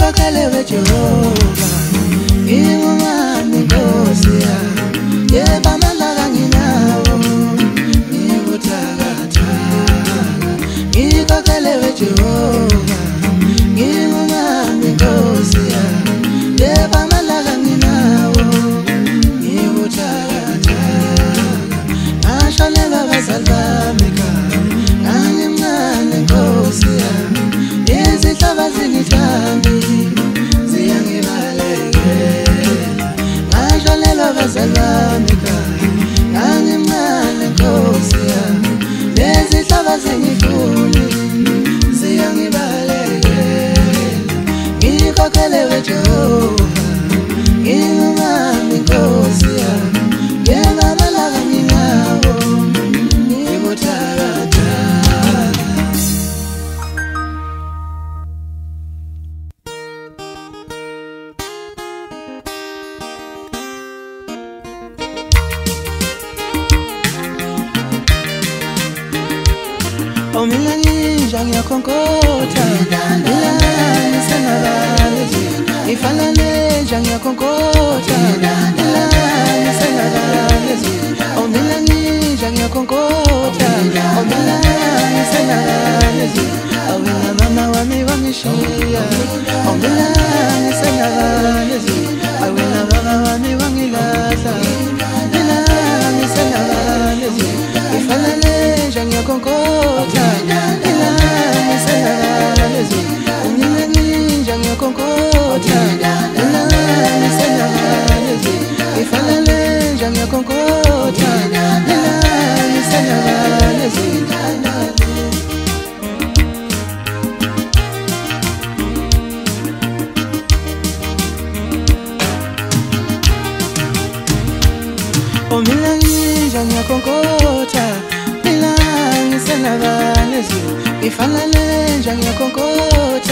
ngikhokhelewe Jehova ngingumani Nkosi yami yeba amandla nginawo ngikuthakathaka ngikhokhelewe Jehova ngingumani Nkosi yami yeba amandla nginawo ngikuthakathaka ngashonelwa abazali bami ngangimncane Nkosi yami izihlaba zingithambi ziyangibalekela ngashonelwa abazali bami ngangimncane Nkosi yami izihlaba zingifuni ziyangibalekela ngikhokhelewe Jehova ngingumami Nkosi yami yeba amandla nginawo ngikuthakathaka. Mina nginja ngiyakhonkotha mina ngisengabazi ngifana nenja ngiyakhonkotha mina ngisengabazi mina nginja ngiyakhonkotha mina ngisengabazi awena mama wami wangishiya mina ngisengabazi awena baba wami wangilahla mina ngisengabazi ngifana nenja ngiyakhonkotha ngiyakhonkotha mina ngisengabazi ngifana nenja ngiyakhonkotha mina ngisengabazi mina nginja ngiyakhonkotha mina ngisengabazi ngifana nenja ngiyakhonkotha